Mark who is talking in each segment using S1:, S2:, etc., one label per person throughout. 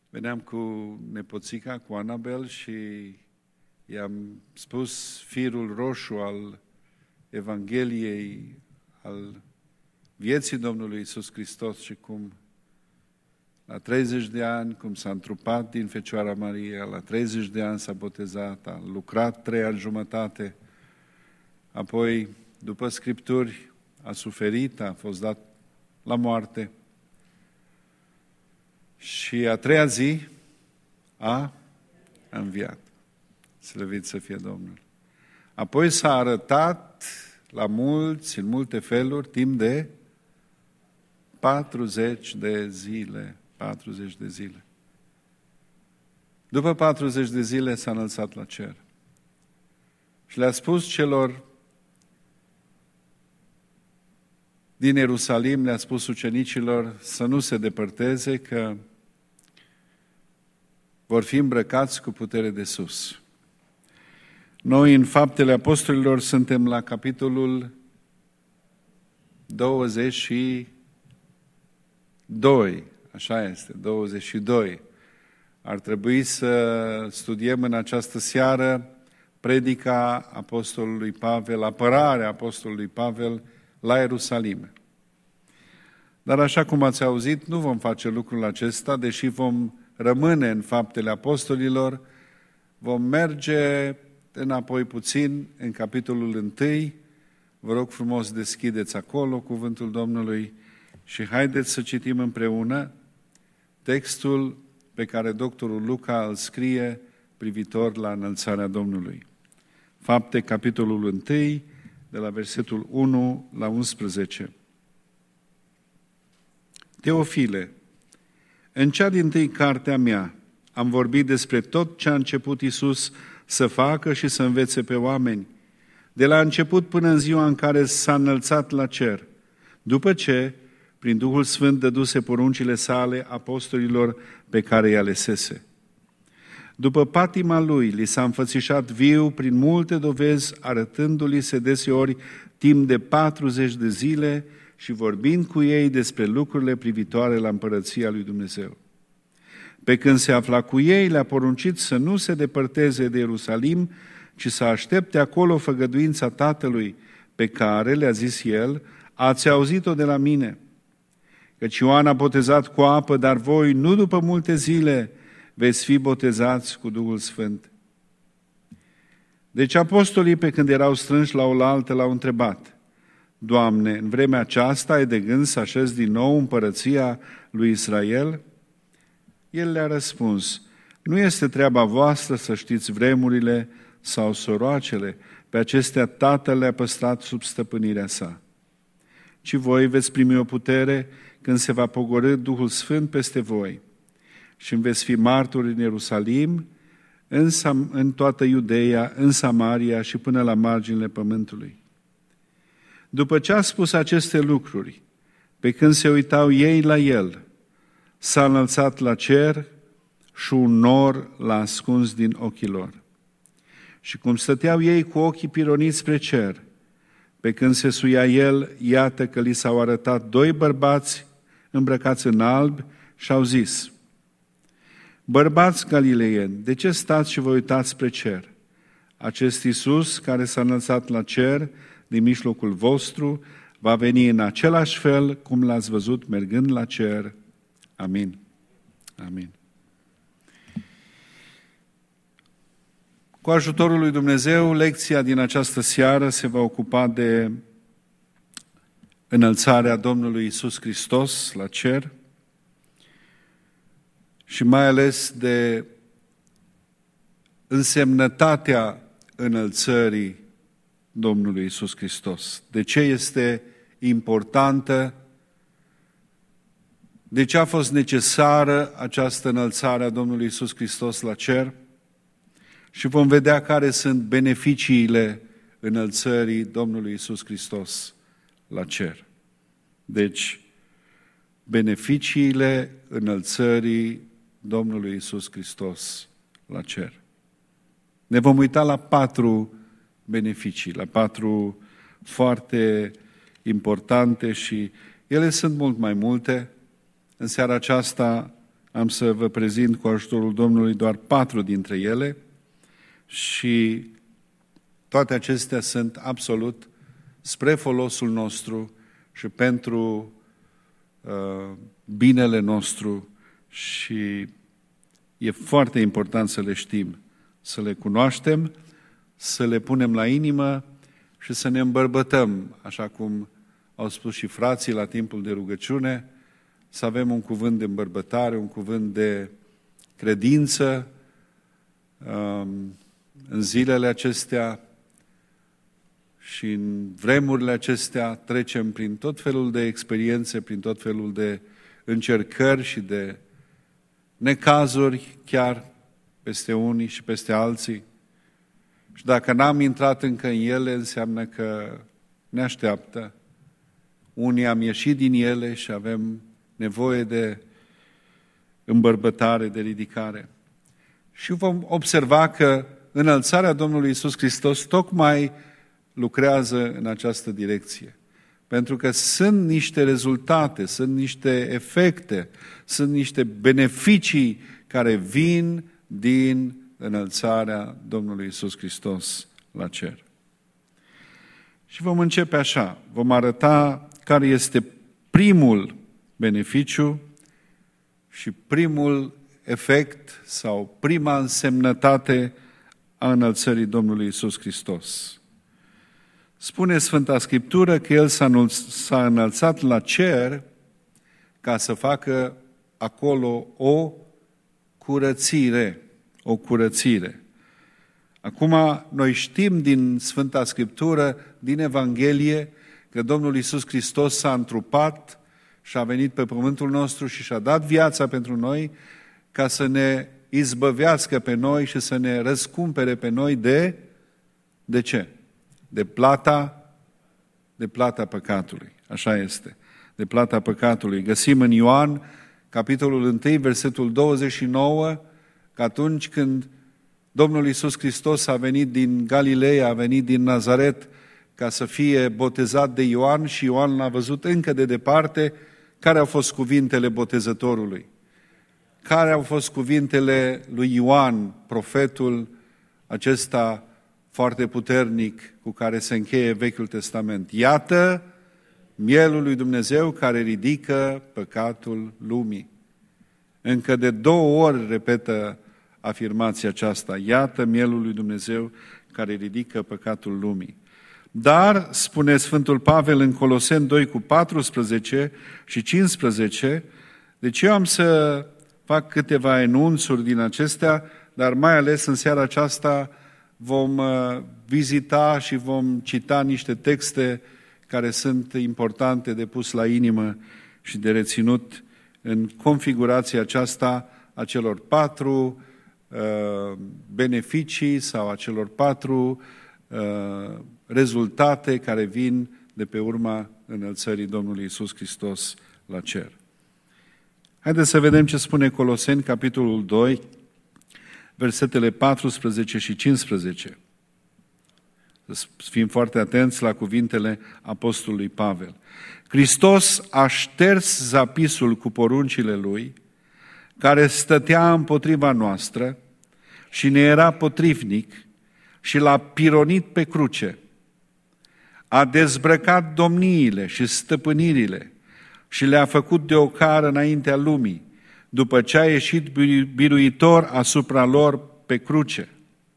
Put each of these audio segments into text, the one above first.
S1: Veneam cu nepoțica, cu Anabel, și i-am spus firul roșu al Evangheliei, al vieții Domnului Iisus Hristos și cum la 30 de ani, cum s-a întrupat din Fecioara Maria, la 30 de ani s-a botezat, a lucrat 3 ani jumătate, apoi, după Scripturi, a suferit, a fost dat la moarte și a 3-a zi a înviat. Slăvit să fie Domnul. Apoi s-a arătat la mulți, în multe feluri, timp de 40 de zile. 40 de zile. După 40 de zile s-a înălțat la cer. Și le-a spus celor din Ierusalim, le-a spus ucenicilor să nu se depărteze, că vor fi îmbrăcați cu putere de sus. Noi, în Faptele Apostolilor, suntem la capitolul 22. Așa este, 22. Ar trebui să studiem în această seară predica Apostolului Pavel, apărarea Apostolului Pavel la Ierusalim. Dar așa cum ați auzit, nu vom face lucrul acesta, deși vom rămâne în Faptele Apostolilor, vom merge înapoi puțin în capitolul 1. Vă rog frumos, deschideți acolo cuvântul Domnului și haideți să citim împreună textul pe care doctorul Luca îl scrie privitor la înălțarea Domnului. Fapte, capitolul 1, de la versetul 1 la 11. Teofile, în cea dintâi carte a mea am vorbit despre tot ce a început Iisus să facă și să învețe pe oameni, de la început până în ziua în care s-a înălțat la cer, după ce, prin Duhul Sfânt, dăduse poruncile sale apostolilor pe care i-a alesese. După patima lui, li s-a înfățișat viu prin multe dovezi, arătându-li se deseori timp de 40 de zile și vorbind cu ei despre lucrurile privitoare la împărăția lui Dumnezeu. Pe când se afla cu ei, le-a poruncit să nu se depărteze de Ierusalim, ci să aștepte acolo făgăduința Tatălui, pe care, le-a zis el, ați auzit-o de la mine. Căci Ioan a botezat cu apă, dar voi, nu după multe zile, veți fi botezați cu Duhul Sfânt. Deci apostolii, pe când erau strânși la oaltă, l-au întrebat: Doamne, în vremea aceasta ai de gând să așezi din nou împărăția lui Israel? El le-a răspuns: nu este treaba voastră să știți vremurile sau soroacele, pe acestea Tatăl le-a păstrat sub stăpânirea sa. Ci voi veți primi o putere când se va pogorî Duhul Sfânt peste voi și veți fi martori în Ierusalim, în toată Iudeea, în Samaria și până la marginile pământului. După ce a spus aceste lucruri, pe când se uitau ei la el, s-a înălțat la cer și un nor l-a ascuns din ochii lor. Și cum stăteau ei cu ochii pironiți spre cer, pe când se suia el, iată că li s-au arătat 2 bărbați îmbrăcați în alb și au zis: Bărbați galileieni, de ce stați și vă uitați spre cer? Acest Iisus, care s-a înălțat la cer din mijlocul vostru, va veni în același fel cum l-ați văzut mergând la cer. Amin. Amin. Cu ajutorul lui Dumnezeu, lecția din această seară se va ocupa de înălțarea Domnului Iisus Hristos la cer și mai ales de însemnătatea înălțării Domnului Iisus Hristos. De ce este importantă? De ce a fost necesară această înălțare a Domnului Iisus Hristos la cer? Și vom vedea care sunt beneficiile înălțării Domnului Iisus Hristos la cer. Deci, beneficiile înălțării Domnului Iisus Hristos la cer. Ne vom uita la 4 beneficii, la 4 foarte importante și ele sunt mult mai multe. În seara aceasta Am să vă prezint cu ajutorul Domnului doar 4 dintre ele și toate acestea sunt absolut spre folosul nostru și pentru binele nostru și e foarte important să le știm, să le cunoaștem, să le punem la inimă și să ne îmbărbătăm, așa cum au spus și frații la timpul de rugăciune, să avem un cuvânt de îmbărbătare, un cuvânt de credință în zilele acestea și în vremurile acestea trecem prin tot felul de experiențe, prin tot felul de încercări și de necazuri chiar peste unii și peste alții. Și dacă n-am intrat încă în ele, înseamnă că ne așteaptă. Unii am ieșit din ele și avem nevoie de îmbărbătare, de ridicare. Și vom observa că înălțarea Domnului Iisus Hristos tocmai lucrează în această direcție. Pentru că sunt niște rezultate, sunt niște efecte, sunt niște beneficii care vin din înălțarea Domnului Iisus Hristos la cer. Și vom începe așa, vom arăta care este primul beneficiu și primul efect sau prima însemnătate a înălțării Domnului Iisus Hristos. Spune Sfânta Scriptură că El s-a înălțat la cer ca să facă acolo o curățire. O curățire. Acum, noi știm din Sfânta Scriptură, din Evanghelie, că Domnul Iisus Hristos s-a întrupat și a venit pe pământul nostru și și-a dat viața pentru noi ca să ne izbăvească pe noi și să ne răscumpere pe noi de ce? De plata păcatului. Așa este. De plata păcatului. Găsim în Ioan, capitolul 1, versetul 29, că atunci când Domnul Iisus Hristos a venit din Galileea, a venit din Nazaret ca să fie botezat de Ioan și Ioan l-a văzut încă de departe, care au fost cuvintele botezătorului? Care au fost cuvintele lui Ioan, profetul acesta foarte puternic cu care se încheie Vechiul Testament? Iată mielul lui Dumnezeu care ridică păcatul lumii. Încă de 2 ori repetă afirmația aceasta. Iată mielul lui Dumnezeu care ridică păcatul lumii. Dar, spune Sfântul Pavel în Coloseni 2 cu 14 și 15, deci eu am să fac câteva enunțuri din acestea, dar mai ales în seara aceasta vom vizita și vom cita niște texte care sunt importante de pus la inimă și de reținut în configurația aceasta a celor 4 beneficii sau a celor 4 rezultate care vin de pe urma înălțării Domnului Iisus Hristos la cer. Haideți să vedem ce spune Coloseni, capitolul 2, versetele 14 și 15. Să fim foarte atenți la cuvintele apostolului Pavel. Hristos a șters zapisul cu poruncile Lui, care stătea împotriva noastră și ne era potrivnic și l-a pironit pe cruce. A dezbrăcat domniile și stăpânirile și le-a făcut de ocară înaintea lumii, după ce a ieșit biruitor asupra lor pe cruce.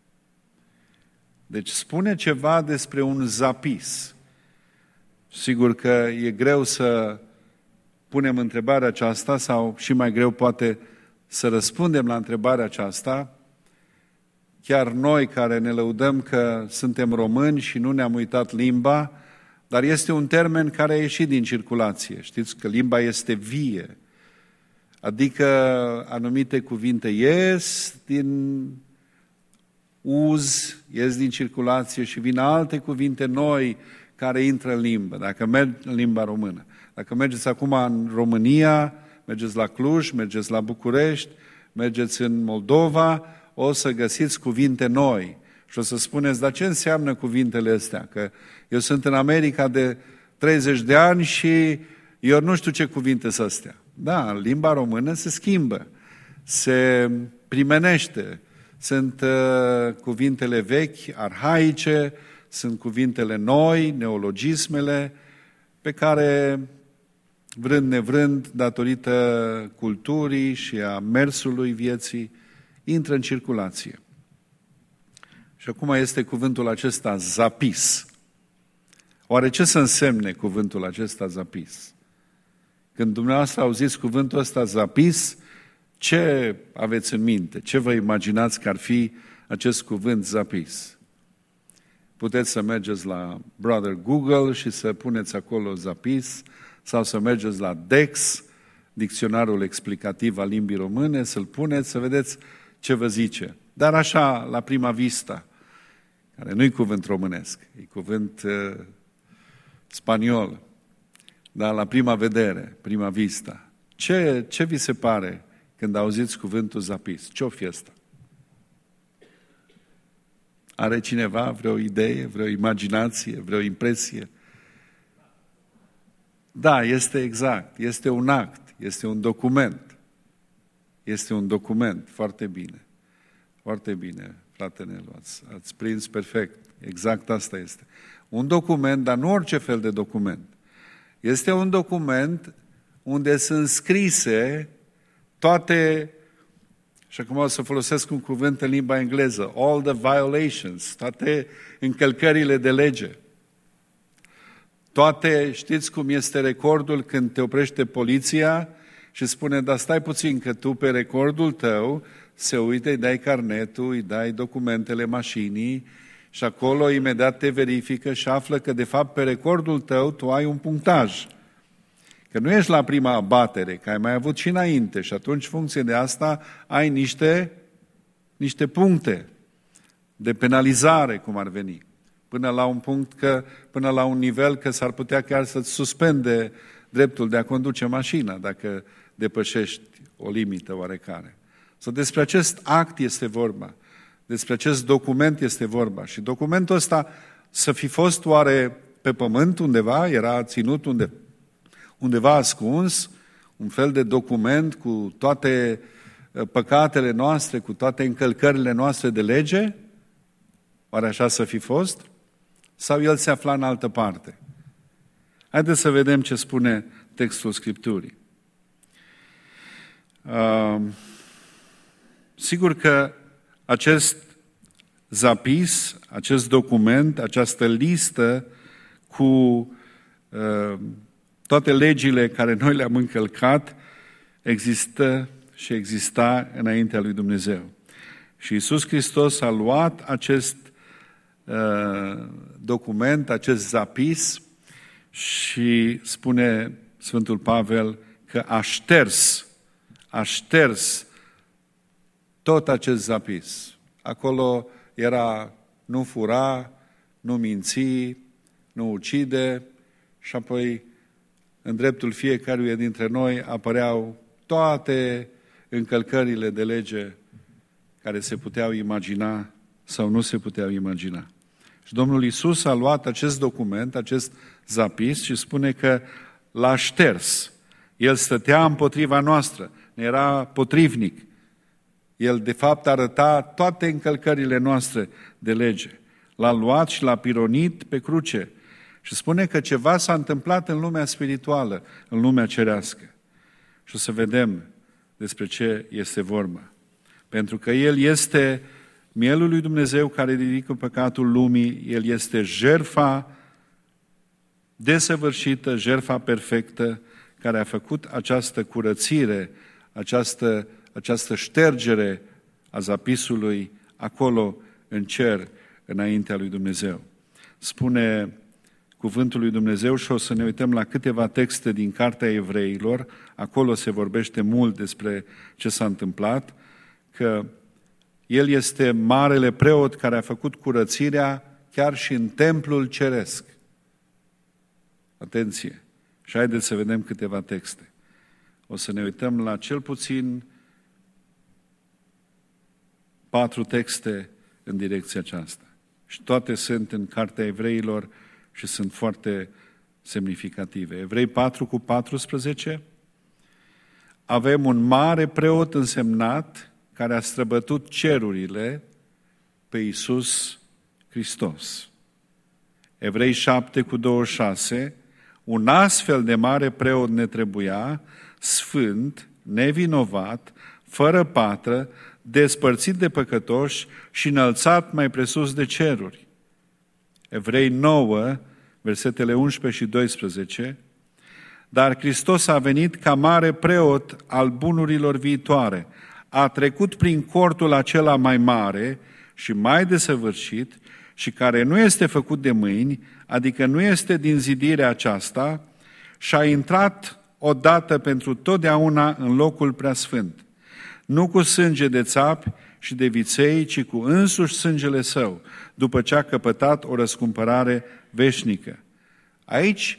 S1: Deci spune ceva despre un zapis. Sigur că e greu să punem întrebarea aceasta sau și mai greu poate să răspundem la întrebarea aceasta. Chiar noi care ne lăudăm că suntem români și nu ne-am uitat limba, dar este un termen care a ieșit din circulație. Știți că limba este vie, adică anumite cuvinte ies din uz, ies din circulație și vin alte cuvinte noi care intră în limbă, dacă merg în limba română. Dacă mergeți acum în România, mergeți la Cluj, mergeți la București, mergeți în Moldova, o să găsiți cuvinte noi. Și o să spuneți, dar ce înseamnă cuvintele astea? Că eu sunt în America de 30 de ani și eu nu știu ce cuvinte sunt astea. Da, limba română se schimbă. se primenește. Sunt cuvintele vechi, arhaice, sunt cuvintele noi, neologismele, pe care, vrând nevrând, datorită culturii și a mersului vieții, intră în circulație. Și acum este cuvântul acesta zapis. Oare ce să însemne cuvântul acesta zapis? Când dumneavoastră auziți cuvântul ăsta zapis, ce aveți în minte? Ce vă imaginați că ar fi acest cuvânt zapis? Puteți să mergeți la Brother Google și să puneți acolo zapis, sau să mergeți la Dex, dicționarul explicativ al limbii române, să-l puneți, să vedeți ce vă zice. Dar așa, la prima vista, care nu-i cuvânt românesc, e cuvânt spaniol, dar la prima vedere, prima vista, ce vi se pare când auziți cuvântul zapis? Ce-o fi asta? Are cineva vreo idee, vreo imaginație, vreo impresie? Da, este exact. Este un act, este un document. Este un document. Foarte bine. Foarte bine, frate Nelu, ați prins perfect. Exact asta este. Un document, dar nu orice fel de document. Este un document unde sunt scrise toate, și acum o să folosesc un cuvânt în limba engleză, all the violations, toate încălcările de lege. Toate, știți cum este recordul când te oprește poliția și spune, dar stai puțin că tu pe recordul tău se uită, îi dai carnetul, îi dai documentele mașinii și acolo imediat te verifică și află că de fapt pe recordul tău tu ai un punctaj. Că nu ești la prima abatere, că ai mai avut și înainte și atunci, funcție de asta, ai niște puncte de penalizare, cum ar veni. Până la un punct, până la un nivel că s-ar putea chiar să-ți suspende dreptul de a conduce mașina, dacă depășești o limită oarecare. Sau despre acest act este vorba, despre acest document este vorba. Și documentul ăsta să fi fost oare pe pământ undeva, era ținut undeva ascuns, un fel de document cu toate păcatele noastre, cu toate încălcările noastre de lege? Oare așa să fi fost? Sau el se afla în altă parte? Haideți să vedem ce spune textul Scripturii. Sigur că acest zapis, acest document, această listă cu toate legile care noi le-am încălcat, există și exista înaintea lui Dumnezeu. Și Iisus Hristos a luat acest document, acest zapis și spune Sfântul Pavel că a șters tot acest zapis. Acolo era nu fura, nu minți, nu ucide și apoi în dreptul fiecăruia dintre noi apăreau toate încălcările de lege care se puteau imagina sau nu se puteau imagina. Și Domnul Iisus a luat acest document, acest zapis și spune că l-a șters. El stătea împotriva noastră, ne era potrivnic. El de fapt arăta toate încălcările noastre de lege. L-a luat și l-a pironit pe cruce. Și spune că ceva s-a întâmplat în lumea spirituală, în lumea cerească. Și o să vedem despre ce este vorba. Pentru că El este mielul lui Dumnezeu care ridică păcatul lumii, El este jertfa desăvârșită, jertfa perfectă, care a făcut această curățire, această ștergere a zapisului acolo în cer, înaintea lui Dumnezeu. Spune cuvântul lui Dumnezeu și o să ne uităm la câteva texte din Cartea Evreilor, acolo se vorbește mult despre ce s-a întâmplat, că El este marele preot care a făcut curățirea chiar și în templul ceresc. Atenție! Și haideți să vedem câteva texte. O să ne uităm la cel puțin 4 texte în direcția aceasta. Și toate sunt în Cartea Evreilor și sunt foarte semnificative. Evrei 4:14. avem un mare preot însemnat care a străbătut cerurile, pe Iisus Hristos. Evrei 7:26, un astfel de mare preot ne trebuia, sfânt, nevinovat, fără patră, despărțit de păcătoși și înălțat mai presus de ceruri. Evrei 9, versetele 11 și 12, dar Hristos a venit ca mare preot al bunurilor viitoare, a trecut prin cortul acela mai mare și mai desăvârșit și care nu este făcut de mâini, adică nu este din zidirea aceasta, și a intrat odată pentru totdeauna în locul preasfânt, nu cu sânge de țapi și de viței, ci cu însuși sângele său, după ce a căpătat o răscumpărare veșnică. Aici,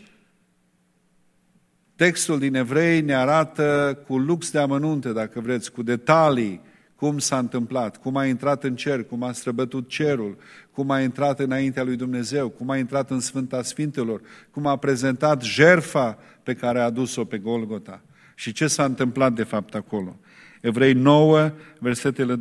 S1: textul din Evrei ne arată cu lux de amănunte, dacă vreți, cu detalii, cum s-a întâmplat, cum a intrat în cer, cum a străbătut cerul, cum a intrat înaintea lui Dumnezeu, cum a intrat în Sfânta Sfintelor, cum a prezentat jertfa pe care a adus-o pe Golgota și ce s-a întâmplat de fapt acolo. Evrei 9, versetele 23-24,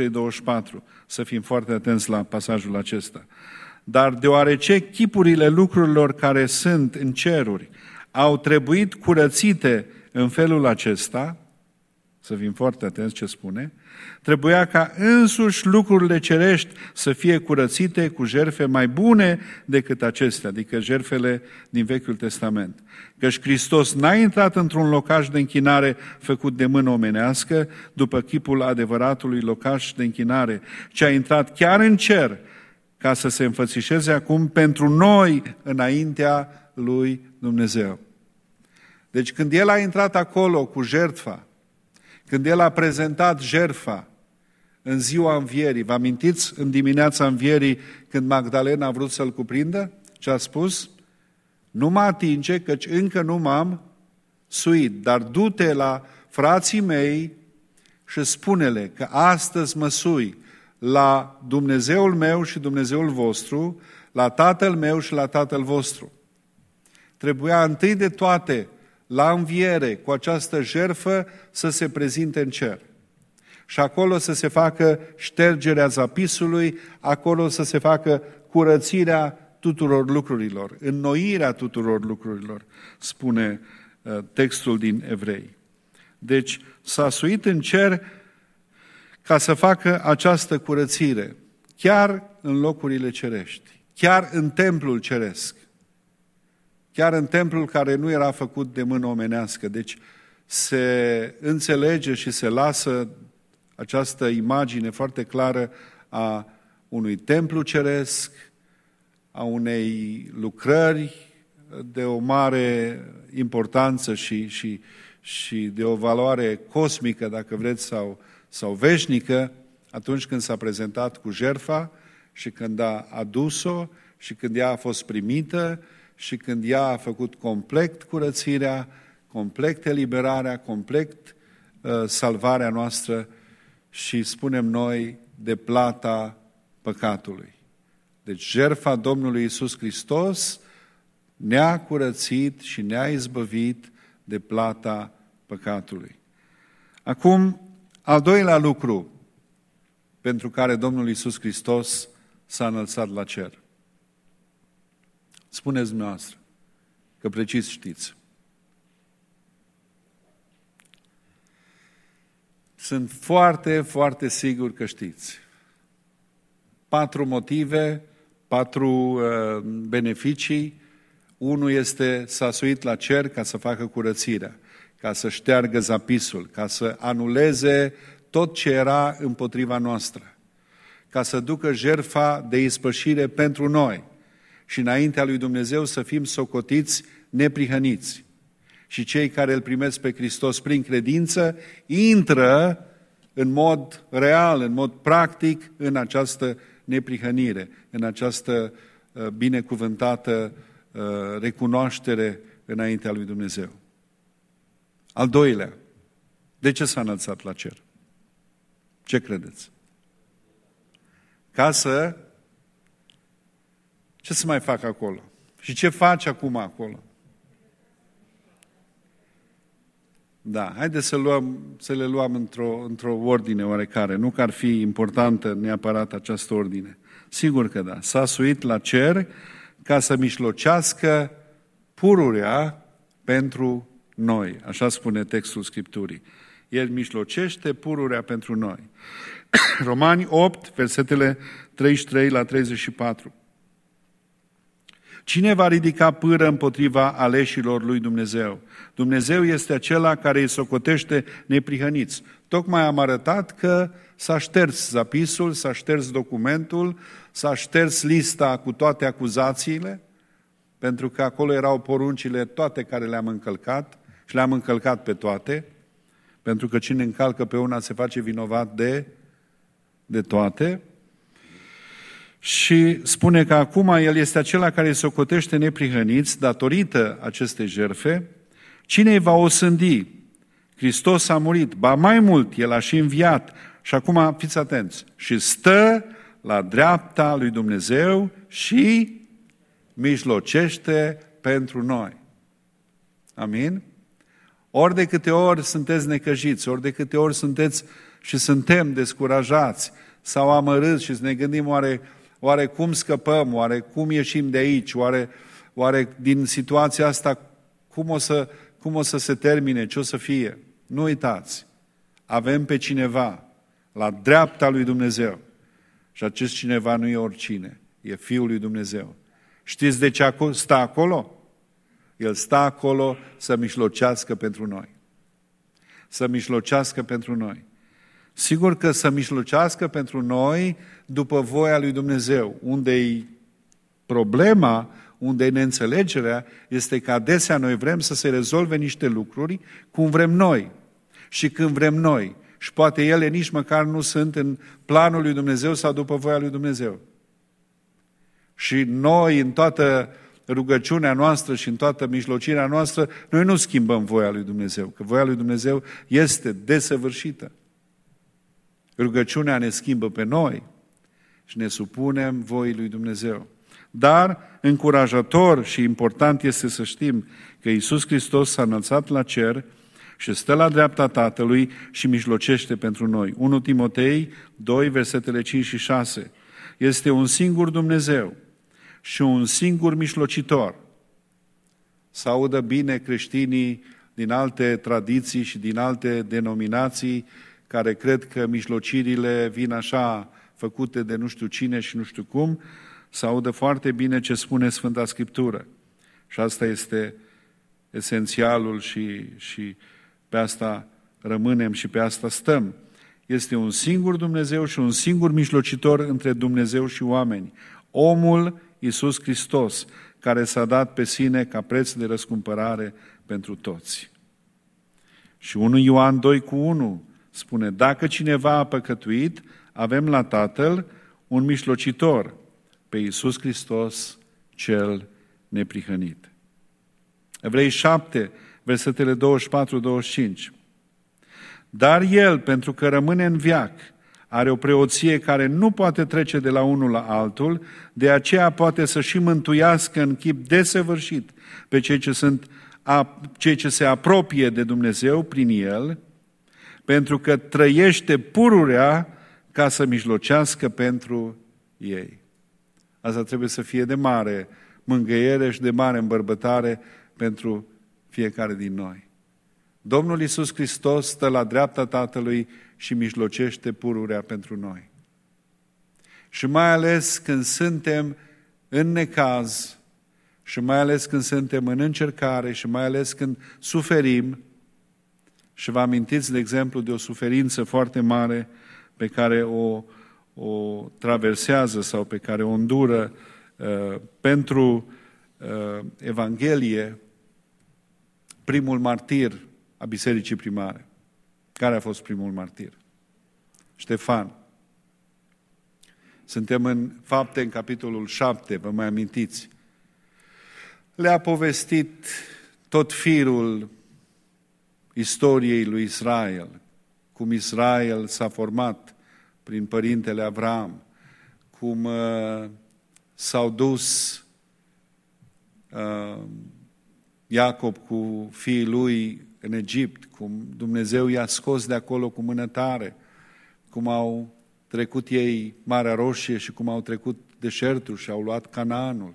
S1: să fim foarte atenți la pasajul acesta. Dar deoarece chipurile lucrurilor care sunt în ceruri au trebuit curățite în felul acesta, să fim foarte atenți ce spune, trebuia ca însuși lucrurile cerești să fie curățite cu jertfe mai bune decât acestea, adică jertfele din Vechiul Testament. Căci Hristos n-a intrat într-un locaș de închinare făcut de mână omenească, după chipul adevăratului locaș de închinare, ci a intrat chiar în cer, ca să se înfățișeze acum pentru noi înaintea lui Dumnezeu. Deci când El a intrat acolo cu jertfa, când El a prezentat jertfa în ziua învierii, vă amintiți în dimineața învierii când Magdalena a vrut să-L cuprindă? Ce a spus? Nu mă atinge, căci încă nu m-am suit, dar du-te la frații mei și spune-le că astăzi mă sui la Dumnezeul meu și Dumnezeul vostru, la Tatăl meu și la Tatăl vostru. Trebuia întâi de toate, la înviere, cu această jertfă, să se prezinte în cer. Și acolo să se facă ștergerea zapisului, acolo să se facă curățirea tuturor lucrurilor, înnoirea tuturor lucrurilor, spune textul din Evrei. Deci s-a suit în cer ca să facă această curățire, chiar în locurile cerești, chiar în templul ceresc, chiar în templul care nu era făcut de mână omenească. Deci se înțelege și se lasă această imagine foarte clară a unui templu ceresc, a unei lucrări de o mare importanță și de o valoare cosmică, dacă vreți, sau veșnică, atunci când s-a prezentat cu jertfa și când a adus-o și când ea a fost primită și când ea a făcut complet curățirea, complet eliberarea, complet salvarea noastră și spunem noi de plata păcatului. Deci jertfa Domnului Iisus Hristos ne-a curățit și ne-a izbăvit de plata păcatului. Acum, al doilea lucru pentru care Domnul Iisus Hristos s-a înălțat la cer. Spuneți dumneavoastră, că precis știți. Sunt foarte, foarte sigur că știți. 4 motive, 4 beneficii. Unul este s-a suit la cer ca să facă curățirea, ca să șteargă zapisul, ca să anuleze tot ce era împotriva noastră, ca să ducă jertfa de ispășire pentru noi și înaintea lui Dumnezeu să fim socotiți neprihăniți. Și cei care îl primesc pe Hristos prin credință intră în mod real, în mod practic în această neprihănire, în această binecuvântată recunoaștere înaintea lui Dumnezeu. Al doilea, de ce s-a înălțat la cer? Ce credeți? Ca să... Ce să mai fac acolo? Și ce faci acum acolo? Da, haideți să le luăm într-o ordine oarecare. Nu că ar fi importantă neapărat această ordine. Sigur că da. S-a suit la cer ca să mișlocească pururea pentru noi. Așa spune textul Scripturii. El mișlocește pururea pentru noi. Romani 8, versetele 33 la 34. Cine va ridica pâră împotriva aleșilor lui Dumnezeu? Dumnezeu este acela care îi socotește neprihăniți. Tocmai am arătat că s-a șters zapisul, s-a șters documentul, s-a șters lista cu toate acuzațiile, pentru că acolo erau poruncile toate care le-am încălcat și le-am încălcat pe toate, pentru că cine încalcă pe una se face vinovat de toate. Și spune că acum El este acela care îi socotește neprihăniți datorită acestei jertfe. Cine îi va osândi? Hristos a murit, ba mai mult, El a și înviat. Și acum fiți atenți. Și stă la dreapta lui Dumnezeu și mijlocește pentru noi. Amin? Ori de câte ori sunteți necăjiți, ori de câte ori sunteți și suntem descurajați sau amărâți și ne gândim oare cum scăpăm, oare cum ieșim de aici, oare din situația asta cum o să se termine, ce o să fie. Nu uitați, avem pe cineva la dreapta lui Dumnezeu și acest cineva nu e oricine, e Fiul lui Dumnezeu. Știți de ce stă acolo? El stă acolo să mijlocească pentru noi. Să mijlocească pentru noi. Sigur că să mijlocească pentru noi după voia lui Dumnezeu. Unde-i problema, unde-i neînțelegerea, este că adesea noi vrem să se rezolve niște lucruri cum vrem noi și când vrem noi. Și poate ele nici măcar nu sunt în planul lui Dumnezeu sau după voia lui Dumnezeu. Și noi, în toată rugăciunea noastră și în toată mijlocirea noastră, noi nu schimbăm voia lui Dumnezeu, că voia lui Dumnezeu este desăvârșită. Rugăciunea ne schimbă pe noi și ne supunem voii lui Dumnezeu. Dar, încurajator și important este să știm că Iisus Hristos s-a înălțat la cer și stă la dreapta Tatălui și mijlocește pentru noi. 1 Timotei 2, versetele 5 și 6. Este un singur Dumnezeu și un singur mijlocitor. Să audă bine creștinii din alte tradiții și din alte denominații care cred că mijlocirile vin așa făcute de nu știu cine și nu știu cum, să audă foarte bine ce spune Sfânta Scriptură. Și asta este esențialul și pe asta rămânem și pe asta stăm. Este un singur Dumnezeu și un singur mijlocitor între Dumnezeu și oameni. Omul Iisus Hristos, care s-a dat pe sine ca preț de răscumpărare pentru toți. Și 1 Ioan 2:1 spune, dacă cineva a păcătuit, avem la Tatăl un mijlocitor, pe Iisus Hristos cel neprihănit. Evrei 7, versetele 24-25. Dar El, pentru că rămâne în veac, are o preoție care nu poate trece de la unul la altul, de aceea poate să și mântuiască în chip desăvârșit pe cei ce se apropie de Dumnezeu prin El, pentru că trăiește pururea ca să mijlocească pentru ei. Asta trebuie să fie de mare mângâiere și de mare îmbărbătare pentru fiecare din noi. Domnul Iisus Hristos stă la dreapta Tatălui și mijlocește pururea pentru noi. Și mai ales când suntem în necaz, și mai ales când suntem în încercare, și mai ales când suferim, și vă amintiți, de exemplu, de o suferință foarte mare pe care o traversează sau pe care o îndură pentru Evanghelie, primul martir a Bisericii Primare. Care a fost primul martir? Ștefan. Suntem în Fapte, în capitolul 7, vă mai amintiți? Le-a povestit tot firul istoriei lui Israel, cum Israel s-a format prin părintele Avram, cum s-au dus Iacob cu fiii lui în Egipt, cum Dumnezeu i-a scos de acolo cu mână tare, cum au trecut ei Marea Roșie și cum au trecut deșertul și au luat Canaanul.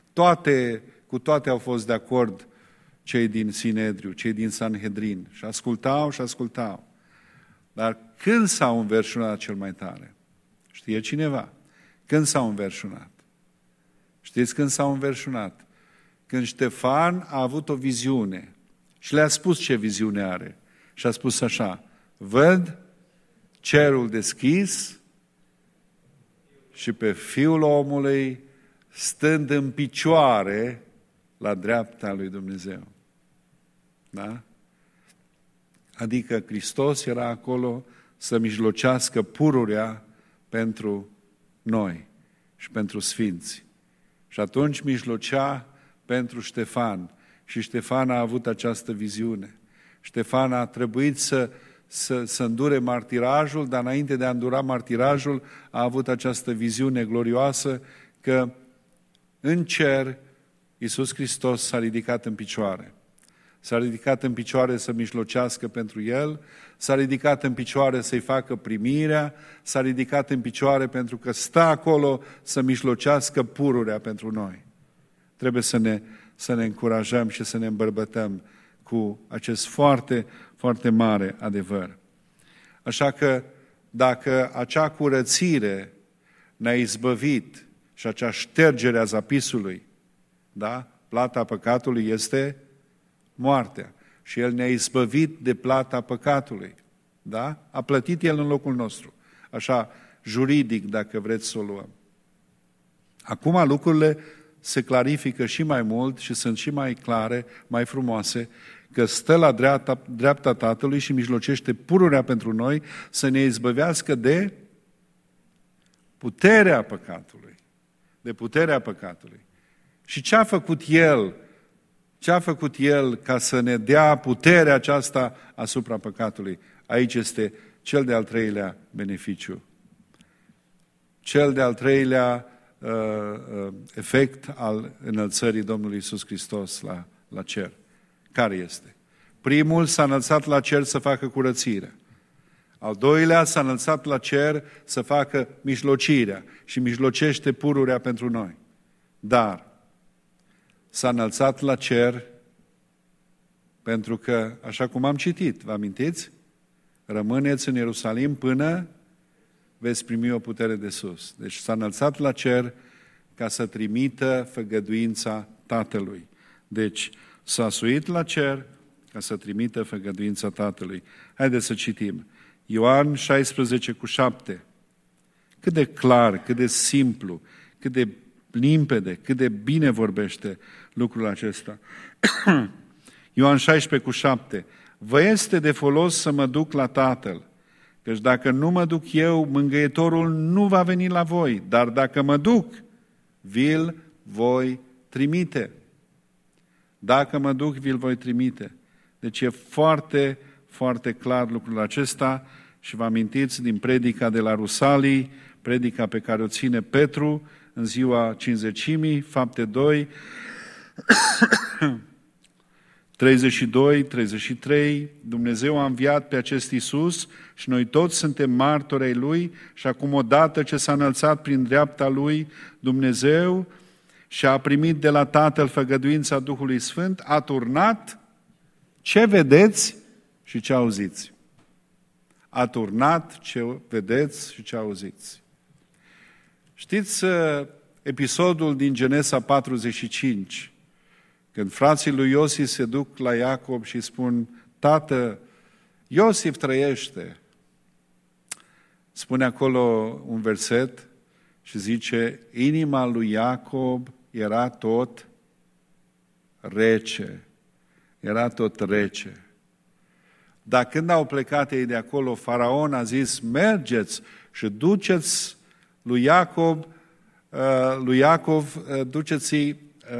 S1: Cu toate au fost de acord cei din Sinedriu, cei din Sanhedrin și ascultau. Dar când s-au înverșunat cel mai tare? Știe cineva? Când s-au înverșunat? Știți când s-au înverșunat? Când Ștefan a avut o viziune și le-a spus ce viziune are. Și a spus așa: văd cerul deschis și pe Fiul omului stând în picioare la dreapta lui Dumnezeu. Da? Adică Hristos era acolo să mijlocească pururea pentru noi și pentru sfinți. Și atunci mijlocea pentru Ștefan. Și Ștefan a avut această viziune. Ștefan a trebuit să îndure martirajul, dar înainte de a îndura martirajul a avut această viziune glorioasă că în cer Iisus Hristos s-a ridicat în picioare. S-a ridicat în picioare să mijlocească pentru el, s-a ridicat în picioare să-i facă primirea, s-a ridicat în picioare pentru că stă acolo să mijlocească pururea pentru noi. Trebuie să ne încurajăm și să ne îmbărbătăm cu acest foarte, foarte mare adevăr. Așa că dacă acea curățire ne-a izbăvit și acea ștergere a zapisului, da? Plata păcatului este moartea. Și El ne-a izbăvit de plata păcatului. Da? A plătit El în locul nostru. Așa, juridic, dacă vreți să o luăm. Acum lucrurile se clarifică și mai mult și sunt și mai clare, mai frumoase, că stă la dreapta Tatălui și mijlocește pururea pentru noi să ne izbăvească de puterea păcatului. De puterea păcatului. Și ce a făcut El? Ce a făcut El ca să ne dea puterea aceasta asupra păcatului? Aici este cel de-al treilea beneficiu. Cel de-al treilea efect al înălțării Domnului Iisus Hristos la cer. Care este? Primul s-a înălțat la cer să facă curățire. Al doilea s-a înălțat la cer să facă mijlocirea și mijlocește pururea pentru noi. Dar s-a înălțat la cer pentru că, așa cum am citit, vă amintiți? Rămâneți în Ierusalim până veți primi o putere de sus. Deci s-a înălțat la cer ca să trimită făgăduința Tatălui. Deci s-a suit la cer ca să trimită făgăduința Tatălui. Haideți să citim. Ioan 16:7. Cât de clar, cât de simplu, cât de limpede, cât de bine vorbește lucrul acesta. Ioan 16:7. Vă este de folos să mă duc la Tatăl, căci dacă nu mă duc eu, mângâietorul nu va veni la voi, dar dacă mă duc, vi-l voi trimite. Dacă mă duc, vi-l voi trimite. Deci e foarte, foarte clar lucrul acesta și vă amintiți din predica de la Rusalii, predica pe care o ține Petru în ziua Cincizecimii, Fapte 2, 32, 33, Dumnezeu a înviat pe acest Iisus și noi toți suntem martori ai Lui și acum odată ce s-a înălțat prin dreapta Lui Dumnezeu și a primit de la Tatăl făgăduința Duhului Sfânt, a turnat ce vedeți și ce auziți. A turnat ce vedeți și ce auziți. Știți episodul din Genesa 45, când frații lui Iosif se duc la Iacob și spun: Tată, Iosif trăiește. Spune acolo un verset și zice: inima lui Iacob era tot rece. Era tot rece. Dar când au plecat ei de acolo, Faraon a zis: mergeți și duceți lui Iacov, duceți-i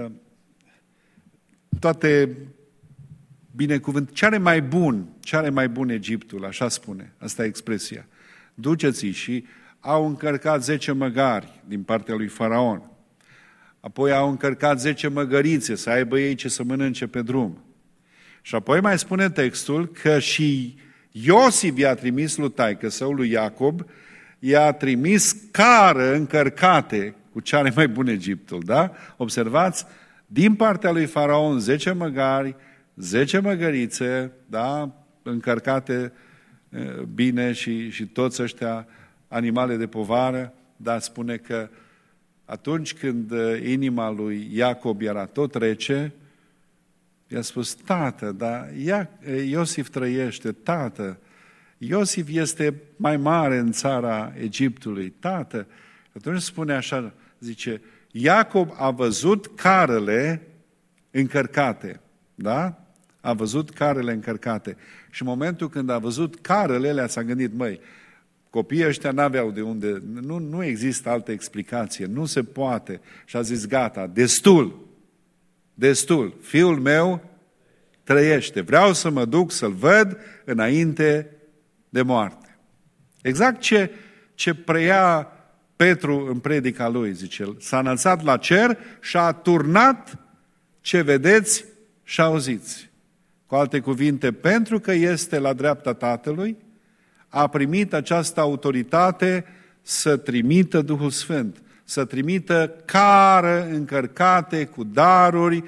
S1: toate binecuvânt. Ce are mai bun Egiptul, așa spune, asta e expresia. Duceți-i și au încărcat 10 măgari din partea lui Faraon. Apoi au încărcat 10 măgărițe să aibă ei ce să mănânce pe drum. Și apoi mai spune textul că și Iosif i-a trimis lui taică-său, lui Iacob, i-a trimis cară încărcate cu ce are mai bun Egiptul, da? Observați, din partea lui Faraon 10 măgari, 10 măgărițe, da? Încărcate bine și toți ăștia animale de povară, dar spune că atunci când inima lui Iacob era tot rece, i-a spus, tată, dar Iosif trăiește, tată, Iosif este mai mare în țara Egiptului, tată. Atunci spune așa, zice, Iacob a văzut carele încărcate, da? A văzut carele încărcate. Și în momentul când a văzut carele alea, s-a gândit, măi, copiii ăștia n-aveau de unde, nu există altă explicație, nu se poate. Și a zis, gata, destul, fiul meu trăiește, vreau să mă duc să-l văd înainte de moarte. Exact ce preia Petru în predica lui, zice, s-a înălțat la cer și a turnat ce vedeți și auziți. Cu alte cuvinte, pentru că este la dreapta Tatălui, a primit această autoritate să trimită Duhul Sfânt, să trimită cară încărcate cu daruri,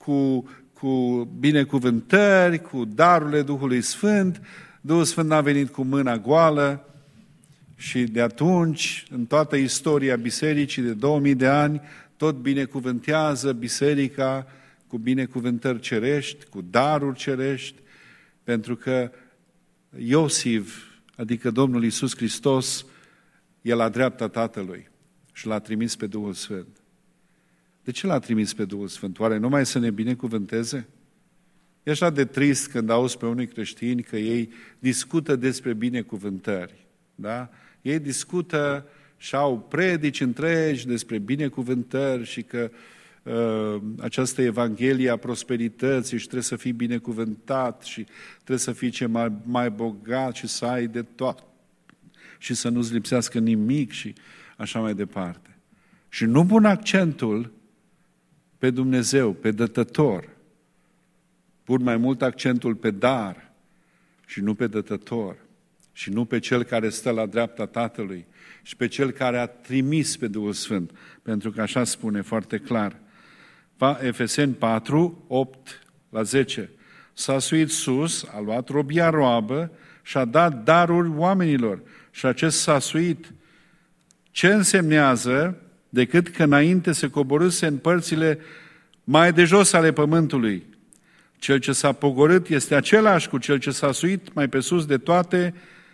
S1: cu binecuvântări, cu darurile Duhului Sfânt. Duhul Sfânt n-a venit cu mâna goală și de atunci, în toată istoria bisericii de 2000 de ani, tot binecuvântează biserica cu binecuvântări cerești, cu daruri cerești, pentru că Iosif, adică Domnul Iisus Hristos, e la dreapta Tatălui și l-a trimis pe Duhul Sfânt. De ce l-a trimis pe Duhul Sfânt? Oare numai să ne binecuvânteze? E așa de trist când auzi pe unii creștini că ei discută despre binecuvântări. Da? Ei discută și au predici întregi despre binecuvântări și că această Evanghelie a prosperității și trebuie să fii binecuvântat și trebuie să fii ce mai bogat și să ai de tot și să nu-ți lipsească nimic și așa mai departe. Și nu pun accentul pe Dumnezeu, pe dătător. Pun mai mult accentul pe dar și nu pe dătător și nu pe Cel care stă la dreapta Tatălui și pe Cel care a trimis pe Duhul Sfânt. Pentru că așa spune foarte clar. Efeseni 4, 8 la 10. S-a suit sus, a luat robia roabă și a dat daruri oamenilor. Și acest s-a suit ce însemnează decât că înainte se coborâse în părțile mai de jos ale pământului. Cel ce s-a pogorât este același cu cel ce s-a suit mai pe sus de toate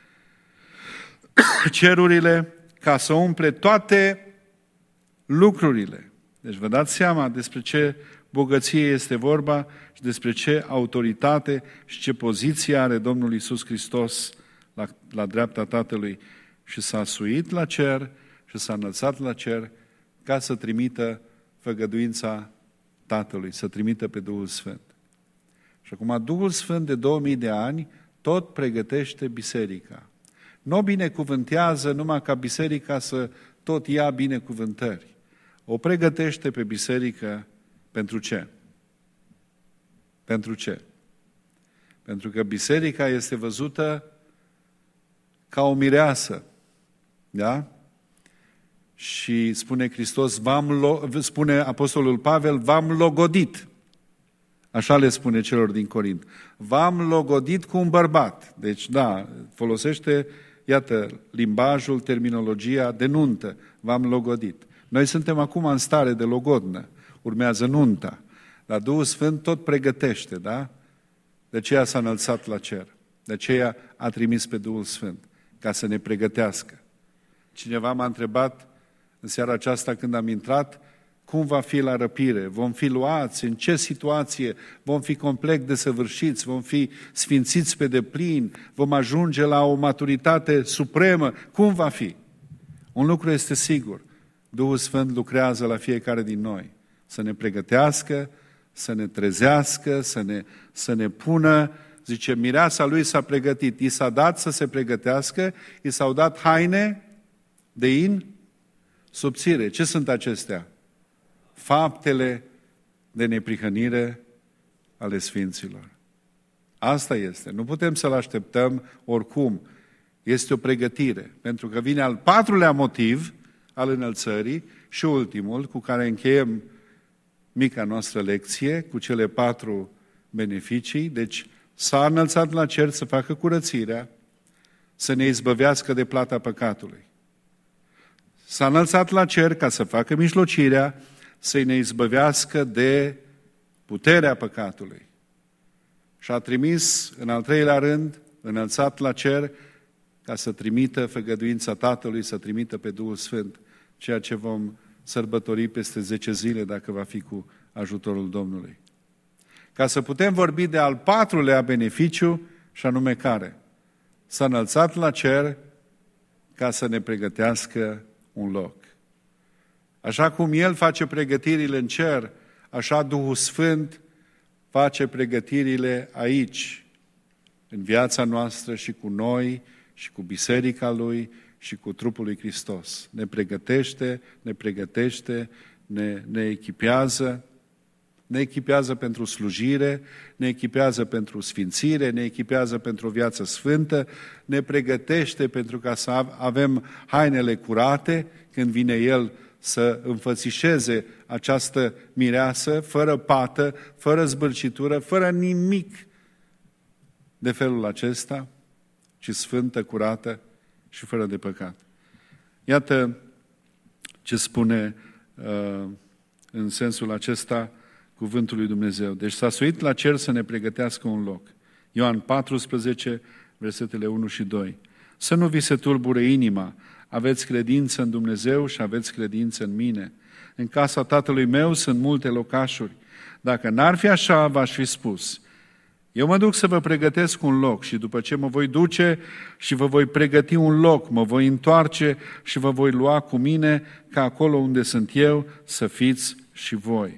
S1: cerurile ca să umple toate lucrurile. Deci vă dați seama despre ce bogăție este vorba și despre ce autoritate și ce poziție are Domnul Iisus Hristos la dreapta Tatălui. Și s-a suit la cer și s-a înălțat la cer ca să trimită făgăduința Tatălui, să trimită pe Duhul Sfânt. Și acum Duhul Sfânt de 2000 de ani tot pregătește biserica. Nu o binecuvântează numai ca biserica să tot ia binecuvântări. O pregătește pe biserică pentru ce? Pentru ce? Pentru că biserica este văzută ca o mireasă. Da? Și spune Hristos, spune Apostolul Pavel, v-am logodit. Așa le spune celor din Corint. V-am logodit cu un bărbat. Deci, da, folosește, iată, limbajul, terminologia de nuntă. V-am logodit. Noi suntem acum în stare de logodnă. Urmează nunta. Dar Duhul Sfânt tot pregătește, da? De aceea s-a înălțat la cer. De aceea a trimis pe Duhul Sfânt, ca să ne pregătească. Cineva m-a întrebat în seara aceasta când am intrat, cum va fi la răpire? Vom fi luați? În ce situație? Vom fi complet desăvârșiți? Vom fi sfințiți pe deplin? Vom ajunge la o maturitate supremă? Cum va fi? Un lucru este sigur. Duhul Sfânt lucrează la fiecare din noi. Să ne pregătească, să ne trezească, să ne pună. Zice, mireasa lui s-a pregătit. I s-a dat să se pregătească, i s-au dat haine de subțire. Ce sunt acestea? Faptele de neprihănire ale Sfinților. Asta este. Nu putem să-L așteptăm oricum. Este o pregătire. Pentru că vine al patrulea motiv al înălțării și ultimul, cu care încheiem mica noastră lecție, cu cele 4 beneficii. Deci s-a înălțat la cer să facă curățirea, să ne izbăvească de plata păcatului. S-a înălțat la cer ca să facă mijlocirea, să-i ne izbăvească de puterea păcatului. Și a trimis, în al 3-lea rând, înălțat la cer, ca să trimită făgăduința Tatălui, să trimită pe Duhul Sfânt, ceea ce vom sărbători peste 10 zile, dacă va fi cu ajutorul Domnului. Ca să putem vorbi de al 4-lea beneficiu, și anume care? S-a înălțat la cer ca să ne pregătească un loc. Așa cum El face pregătirile în cer, așa Duhul Sfânt face pregătirile aici, în viața noastră și cu noi, și cu biserica Lui, și cu trupul lui Hristos. Ne pregătește, ne echipează pentru slujire, ne echipează pentru sfințire, ne echipează pentru o viață sfântă, ne pregătește pentru ca să avem hainele curate când vine El să înfățișeze această mireasă, fără pată, fără zbârcitură, fără nimic de felul acesta, ci sfântă, curată și fără de păcat. Iată ce spune în sensul acesta cuvântul lui Dumnezeu. Deci s-a suit la cer să ne pregătească un loc. Ioan 14, versetele 1 și 2. Să nu vi se tulbure inima, aveți credință în Dumnezeu și aveți credință în mine. În casa Tatălui meu sunt multe locașuri. Dacă n-ar fi așa, v-aș fi spus. Eu mă duc să vă pregătesc un loc și după ce mă voi duce și vă voi pregăti un loc, mă voi întoarce și vă voi lua cu mine, ca acolo unde sunt eu să fiți și voi.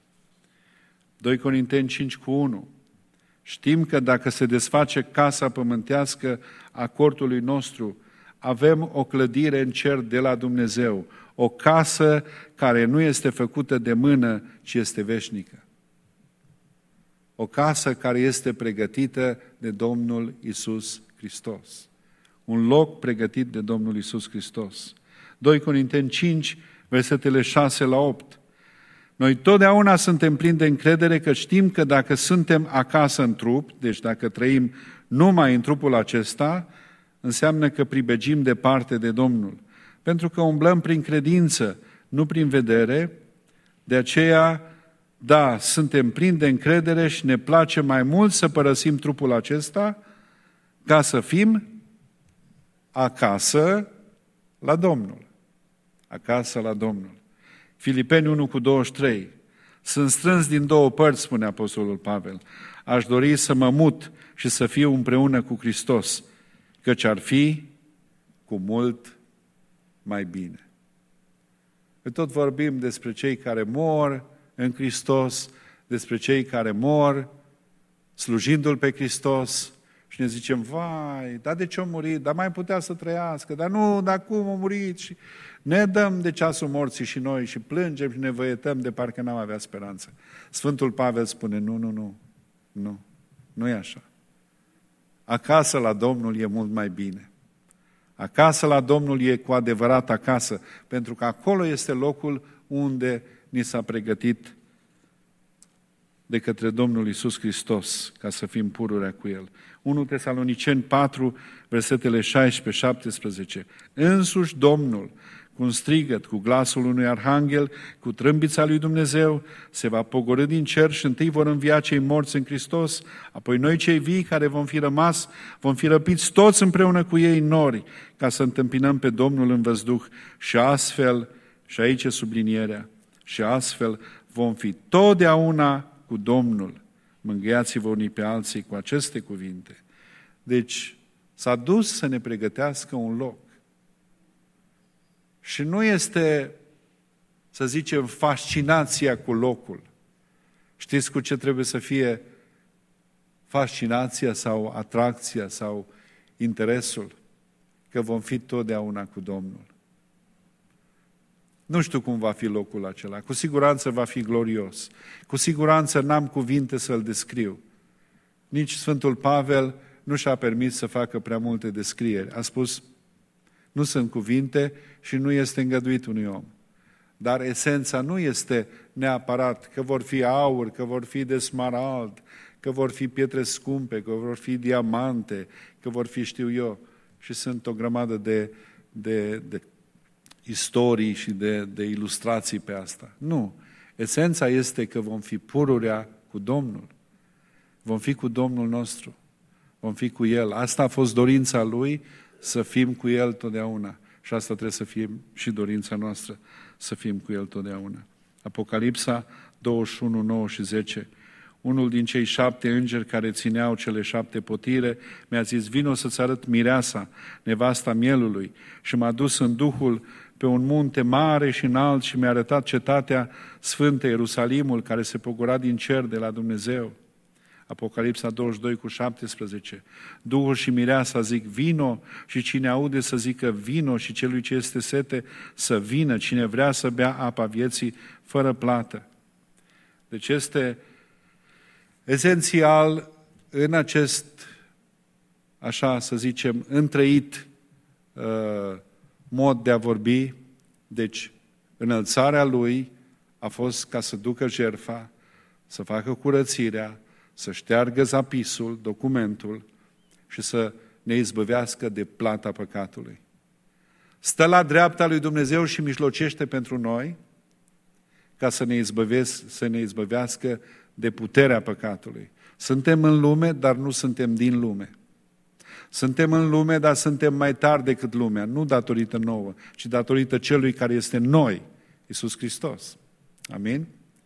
S1: 2 Corinteni 5:1. Știm că dacă se desface casa pământească a cortului nostru, avem o clădire în cer de la Dumnezeu, o casă care nu este făcută de mână, ci este veșnică. O casă care este pregătită de Domnul Iisus Hristos. Un loc pregătit de Domnul Iisus Hristos. 2 Corinteni 5, versetele 6 la 8. Noi totdeauna suntem plini de încredere că știm că dacă suntem acasă în trup, deci dacă trăim numai în trupul acesta, înseamnă că pribegim departe de Domnul. Pentru că umblăm prin credință, nu prin vedere, de aceea, da, suntem plini de încredere și ne place mai mult să părăsim trupul acesta ca să fim acasă la Domnul. Acasă la Domnul. Filipeni 1:23. Sunt strâns din 2 părți, spune Apostolul Pavel. Aș dori să mă mut și să fiu împreună cu Hristos, căci ar fi cu mult mai bine. Tot vorbim despre cei care mor în Hristos, despre cei care mor slujindu-L pe Hristos și ne zicem, vai, dar de ce a murit? Dar mai putea să trăiască, dar nu, dar cum a murit? Și ne dăm de ceasul morții și noi și plângem și ne văietăm de parcă n-am avea speranță. Sfântul Pavel spune, nu e așa. Acasă la Domnul e mult mai bine. Acasă la Domnul e cu adevărat acasă, pentru că acolo este locul unde ni s-a pregătit de către Domnul Iisus Hristos, ca să fim pururea cu El. 1 Tesaloniceni 4, versetele 16-17. Însuși Domnul, cu un strigăt, cu glasul unui arhanghel, cu trâmbița lui Dumnezeu, se va pogorî din cer și întâi vor învia cei morți în Hristos, apoi noi cei vii care vom fi rămas, vom fi răpiți toți împreună cu ei în nori, ca să întâmpinăm pe Domnul în văzduh și astfel, și aici e sublinierea, și astfel vom fi totdeauna cu Domnul. Mângâiați-vă unii pe alții cu aceste cuvinte. Deci s-a dus să ne pregătească un loc. Și nu este, să zicem, fascinația cu locul. Știți cu ce trebuie să fie fascinația sau atracția sau interesul? Că vom fi totdeauna cu Domnul. Nu știu cum va fi locul acela. Cu siguranță va fi glorios. Cu siguranță n-am cuvinte să-l descriu. Nici Sfântul Pavel nu și-a permis să facă prea multe descrieri. A spus, nu sunt cuvinte și nu este îngăduit unui om. Dar esența nu este neapărat că vor fi aur, că vor fi de smarald, că vor fi pietre scumpe, că vor fi diamante, că vor fi știu eu. Și sunt o grămadă de istorii și de ilustrații pe asta. Nu. Esența este că vom fi pururea cu Domnul. Vom fi cu Domnul nostru. Vom fi cu El. Asta a fost dorința Lui, să fim cu El totdeauna. Și asta trebuie să fie și dorința noastră, să fim cu El totdeauna. Apocalipsa 21, 9 și 10. Unul din cei 7 îngeri care țineau cele 7 potire mi-a zis, vino să-ți arăt mireasa, nevasta mielului. Și m-a dus în Duhul pe un munte mare și înalt și mi-a arătat cetatea sfântă, Ierusalimul, care se pogora din cer de la Dumnezeu. Apocalipsa 22 cu 17. Duhul și mireasa zic, vino, și cine aude să zică vino, și celui ce este sete să vină, cine vrea să bea apa vieții fără plată. Deci este esențial în acest, așa să zicem, întrăit mod de a vorbi. Deci înălțarea Lui a fost ca să ducă jertfa, să facă curățirea, să șteargă zapisul, documentul și să ne izbăvească de plata păcatului. Stă la dreapta lui Dumnezeu și mijlocește pentru noi ca să ne izbăvească de puterea păcatului. Suntem în lume, dar nu suntem din lume. Suntem în lume, dar suntem mai tari decât lumea, nu datorită nouă, ci datorită Celui care este în noi, Iisus Hristos. Amin?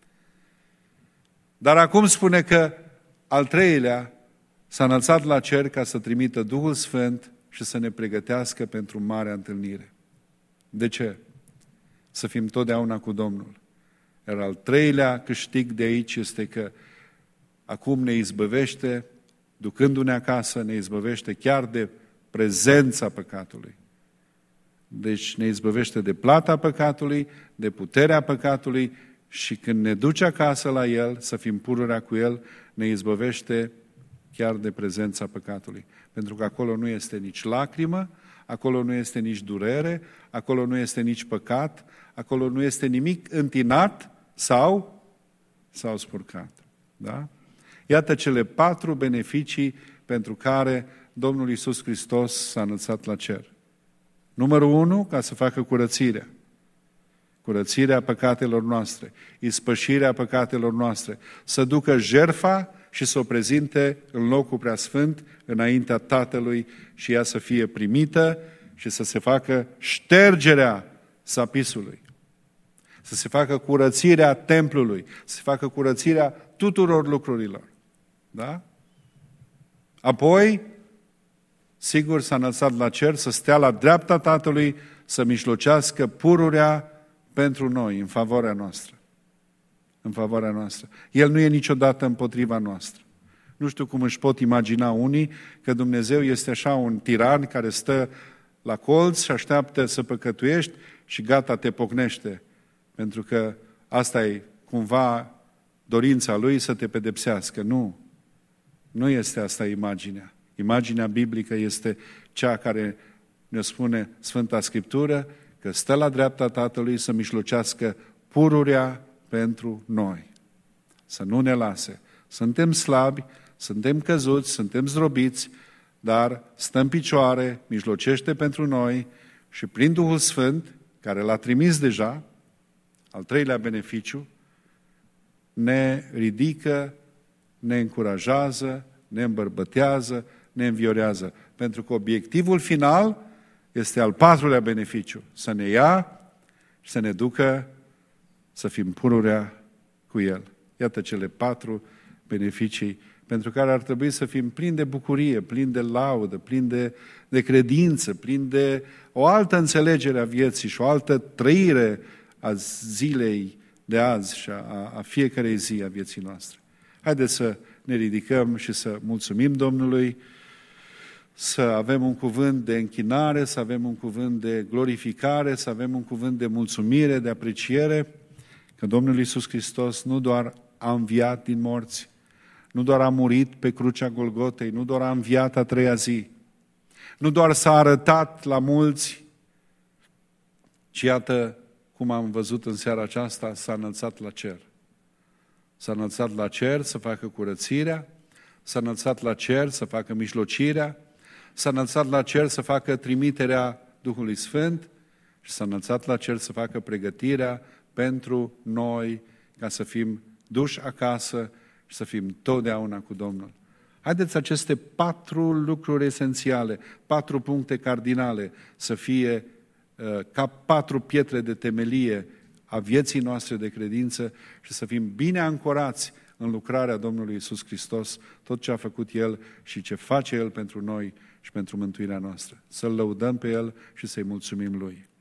S1: Dar acum spune că al treilea s-a înălțat la cer ca să trimită Duhul Sfânt și să ne pregătească pentru marea întâlnire. De ce? Să fim totdeauna cu Domnul. Iar al treilea câștig de aici este că acum ne izbăvește, ducându-ne acasă, ne izbăvește chiar de prezența păcatului. Deci ne izbăvește de plata păcatului, de puterea păcatului și când ne duce acasă la El, să fim pururea cu El, ne izbăvește chiar de prezența păcatului. Pentru că acolo nu este nici lacrimă, acolo nu este nici durere, acolo nu este nici păcat, acolo nu este nimic întinat sau spurcat. Da? Iată cele 4 beneficii pentru care Domnul Iisus Hristos s-a înălțat la cer. Numărul 1, ca să facă curățirea. Curățirea păcatelor noastre, ispășirea păcatelor noastre, să ducă jertfa și să o prezinte în locul preasfânt, înaintea Tatălui și ea să fie primită și să se facă ștergerea zapisului. Să se facă curățirea templului, să se facă curățirea tuturor lucrurilor. Da? Apoi, sigur, s-a înălțat la cer să stea la dreapta Tatălui, să mijlocească pururea pentru noi, în favoarea noastră. În favoarea noastră. El nu e niciodată împotriva noastră. Nu știu cum își pot imagina unii că Dumnezeu este așa un tiran care stă la colț și așteaptă să păcătuiești și gata, te pocnește. Pentru că asta e cumva dorința Lui să te pedepsească. Nu. Nu este asta imaginea. Imaginea biblică este cea care ne spune Sfânta Scriptură că stă la dreapta Tatălui să mijlocească pururea pentru noi. Să nu ne lase. Suntem slabi, suntem căzuți, suntem zdrobiți, dar stă în picioare, mijlocește pentru noi și prin Duhul Sfânt, care l-a trimis deja, al treilea beneficiu, ne ridică, ne încurajează, ne îmbărbătează, ne înviorează. Pentru că obiectivul final este al 4-lea beneficiu, să ne ia și să ne ducă să fim pururea cu El. Iată cele 4 beneficii pentru care ar trebui să fim plini de bucurie, plini de laudă, plini de credință, plini de o altă înțelegere a vieții și o altă trăire a zilei de azi și a fiecarei zi a vieții noastre. Haideți să ne ridicăm și să mulțumim Domnului, să avem un cuvânt de închinare, să avem un cuvânt de glorificare, să avem un cuvânt de mulțumire, de apreciere, că Domnul Iisus Hristos nu doar a înviat din morți, nu doar a murit pe crucea Golgotei, nu doar a înviat a treia zi, nu doar s-a arătat la mulți, ci iată, cum am văzut în seara aceasta, s-a înălțat la cer. S-a înălțat la cer să facă curățirea, s-a înălțat la cer să facă mijlocirea, s-a înălțat la cer să facă trimiterea Duhului Sfânt și s-a înălțat la cer să facă pregătirea pentru noi ca să fim duși acasă și să fim totdeauna cu Domnul. Haideți aceste 4 lucruri esențiale, 4 puncte cardinale să fie ca 4 pietre de temelie a vieții noastre de credință și să fim bine ancorați în lucrarea Domnului Iisus Hristos, tot ce a făcut El și ce face El pentru noi și pentru mântuirea noastră. Să-L lăudăm pe El și să-i mulțumim Lui.